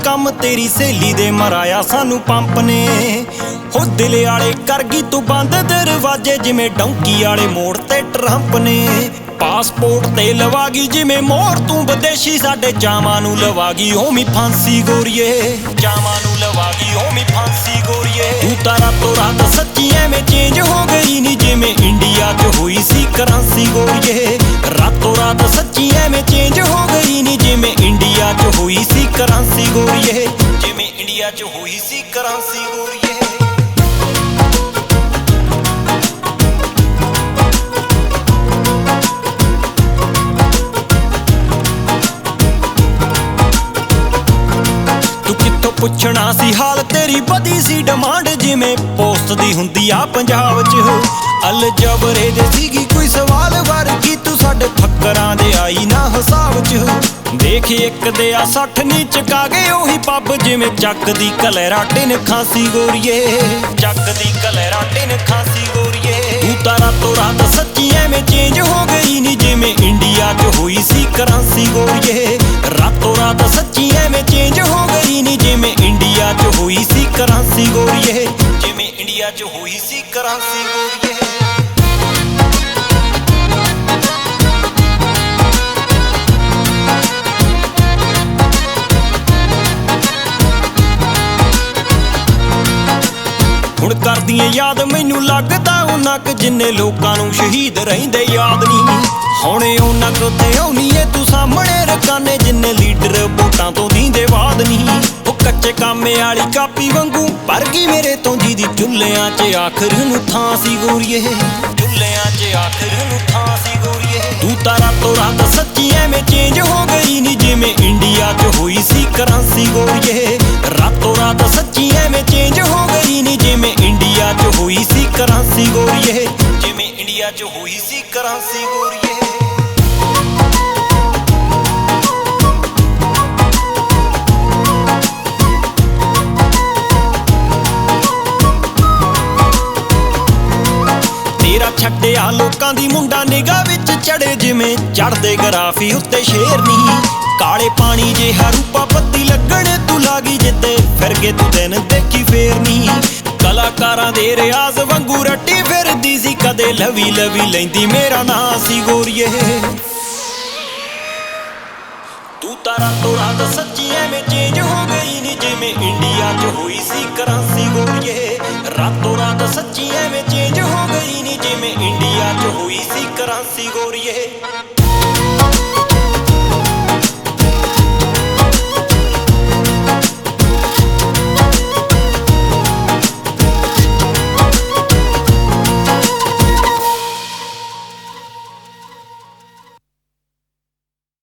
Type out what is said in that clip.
ਕੰਮ ਤੇਰੀ ਸਹੇਲੀ ਦੇ ਮਰਾਇਆ ਸਾਨੂੰ ਪੰਪ ਨੇ ਹੋ ਦਿਲ ਵਾਲੇ ਕਰ ਗਈ ਤੂੰ ਬੰਦ ਦਰਵਾਜ਼ੇ ਜਿਵੇਂ ਡੌਂਕੀ ਵਾਲੇ ਮੋੜ ਤੇ ਟਰੰਪ ਨੇ ਪਾਸਪੋਰਟ ਤੇ ਲਵਾ ਗਈ ਜਿਵੇਂ ਮੋਹਰ ਤੂੰ ਵਿਦੇਸ਼ੀ ਸਾਡੇ ਚਾਵਾਂ ਨੂੰ ਲਵਾ ਗਈ ਹੋਮੀ ਫਾਂਸੀ ਗੋਰੀਏ ਚਾਵਾਂ ਨੂੰ ਲਵਾ ਗਈ ਹੋਮੀ ਫਾਂਸੀ ਗੋਰੀਏ ਤੂੰ ਤਾਂ ਰਾਤੋਂ ਰਾਤ ਸੱਚੀ ਐਵੇਂ ਚੇਂਜ ਹੋ ਗਈ ਨੀ ਜਿਵੇਂ ਇੰਡੀਆ 'ਚ ਹੋਈ ਸੀ ਕਰਾਂਸੀ ਗੋਰੀਏ ਰਾਤੋਂ ਰਾਤ ਸੱਚੀ ਐਵੇਂ ਚੇਂਜ ਹੋ ਗਈ ਨੀ ਜਿਵੇਂ ਇੰਡੀਆ 'ਚ ਹੋਈ ਸੀ ਕਰਾਂਸੀ ਗੋਰੀਏ ਜਿਵੇਂ ਇੰਡੀਆ 'ਚ ਹੋਈ ਸੀ ਕਰਾਂਸੀ ਗੋਰੀਏ ਪੁੱਛਣਾ ਸੀ ਹਾਲ ਤੇਰੀ ਵਧੀ ਸੀ ਡਿਮਾਂਡ ਜਿਵੇਂ ਪੋਸਟ ਦੀ ਹੁੰਦੀ ਆ ਪੰਜਾਬ 'ਚ ਅਲਜਬਰੇ ਦੇ ਸੀਗੀ ਕੋਈ ਸਵਾਲ ਵਰਗੀ ਤੂੰ ਸਾਡੇ ਫੱਕਰਾਂ ਦੇ ਆਈ ਨਾ ਹਿਸਾਬ 'ਚ ਦੇਖ ਇੱਕ ਦੇ ਆ 60 ਨੀ ਚਕਾ ਗਏ ਉਹੀ ਪੱਬ ਜਿਵੇਂ ਚੱਕ ਦੀ ਕਲੈਰਾ ਟਿਨ ਖਾਂਸੀ ਗੋਰੀਏ ਚੱਕ ਦੀ ਕਲੈਰਾ ਟਿਨ ਖਾਂਸੀ ਗੋਰੀਏ ਤੂੰ ਤਾਂ ਰਾਤੋਂ ਰਾਤ ਸੱਚੀ ਐਵੇਂ ਚੇਂਜ ਹੋ ਗਈ ਨੀ ਜਿਵੇਂ ਇੰਡੀਆ 'ਚ ਹੋਈ ਸੀ ਕਰਾਂਸੀ ਗੋਰੀਏ ਰਾਤੋਂ ਰਾਤ ਸੱਚੀ ਐਵੇਂ ਚੇਂਜ ਹੋ ਗਈ ਨੀ ਜਿਵੇਂ ਇੰਡੀਆ 'ਚ ਹੋਈ ਸੀ ਕਰਾਂਸੀ ਗੋਰੀਏ ਜਿਵੇਂ ਇੰਡੀਆ 'ਚ ਹੋਈ ਸੀ ਕਰਾਂਸੀ ਗੋਰੀਏ ਹੁਣ ਕਰਦੀਆਂ ਯਾਦ ਮੈਨੂੰ ਲੱਗਦਾ ਉਹਨਾਂ ਕੁ ਜਿੰਨੇ ਲੋਕਾਂ ਨੂੰ ਸ਼ਹੀਦ ਰਹਿੰਦੇ ਯਾਦ ਨਹੀਂ ਹੁਣੇ ਉਹਨਾਂ ਕੁ ਤੇ ਆਉਣੀ ਏ ਤੂੰ ਸਾਹਮਣੇ ਰਕਾਨੇ ਜਿੰਨੇ ਲੀਡਰ ਵੋਟਾਂ ਤੋਂ ਦੀਂਦੇ ਬਾਦ ਨਹੀਂ ਉਹ ਕੱਚੇ ਕਾਮੇ ਵਾਲੀ ਕਾਪੀ ਵਾਂਗੂ ਭਰ ਗਈ ਮੇਰੇ ਤੋਂ ਜਿਹਦੀ ਚੁੱਲ੍ਹਿਆਂ 'ਚ ਆਖਰ ਨੂੰ ਥਾਂ ਸੀ ਗੋਰੀਏ ਚੁੱਲ੍ਹਿਆਂ 'ਚ ਆਖਰ ਨੂੰ ਥਾਂ ਸੀ ਗੋਰੀਏ ਤੂੰ ਤਾਂ ਰਾਤੋਂ ਰਾਤ ਸੱਚੀ ਐਵੇਂ ਚੇਂਜ ਹੋ ਗਈ ਨੀ ਜਿਵੇਂ ਇੰਡੀਆ 'ਚ ਹੋਈ ਸੀ ਕਰਾਂਸੀ ਗੋਰੀਏ ਰਾਤੋਂ ਰਾਤ ਸੱਚੀ ਐਵੇਂ ਚੇਂਜ ਹੋ ਗਈ ਨੀ ਜਿਵੇਂ ਇੰਡੀਆ 'ਚ ਹੋਈ ਸੀ ਕਰਾਂਸੀ ਗੋਰੀਏ ਜਿਵੇਂ ਇੰਡੀਆ 'ਚ ਹੋਈ ਸੀ ਕਰਾਂਸੀ ਗੋਰੀਏ ਤੇਰਾ ਛੱਡਿਆ ਲੋਕਾਂ ਦੀ ਮੁੰਡਾ ਨਿਗਾਹ ਵਿੱਚ ਚੜੇ ਜਿਵੇਂ ਚੜਦੇ ਗਰਾਫੀ ਉੱਤੇ ਸ਼ੇਰਨੀ ਕਾਲੇ ਪਾਣੀ ਜਿਹਾ ਰੂਪਾ ਪੱਤੀ ਲੱਗਣ ਤੂੰ ਲਾਗੀ ਜਿੱਦੇ ਫਿਰ ਗਏ ਤੂੰ ਦਿਨ ਦੇਖੀ ਫੇਰ ਨੀ ਕਲਾਕਾਰਾਂ ਦੇ ਰਿਆਜ਼ ਵਾਂਗੂ ਰੱਟੀ ਫਿਰਦੀ ਸੀ ਕਦੇ ਲਵੀ ਲਵੀ ਲੈਂਦੀ ਮੇਰਾ ਨਾਂ ਸੀ ਗੋਰੀਏ ਤੂੰ ਤਾਂ ਰਾਤੋਂ ਰਾਤ ਸੱਚੀ ਐਵੇਂ ਚੇਂਜ ਹੋ ਗਈ ਨੀ ਜਿਵੇਂ ਇੰਡੀਆ 'ਚ ਹੋਈ ਸੀ ਕਰਾਂਸੀ ਗੋਰੀਏ ਰਾਤੋਂ ਰਾਤ ਸੱਚੀ ਐਵੇਂ ਚੇਂਜ ਹੋ ਗਈ ਨੀ ਜਿਵੇਂ ਇੰਡੀਆ 'ਚ ਹੋਈ ਸੀ ਕਰਾਂਸੀ ਗੋਰੀਏ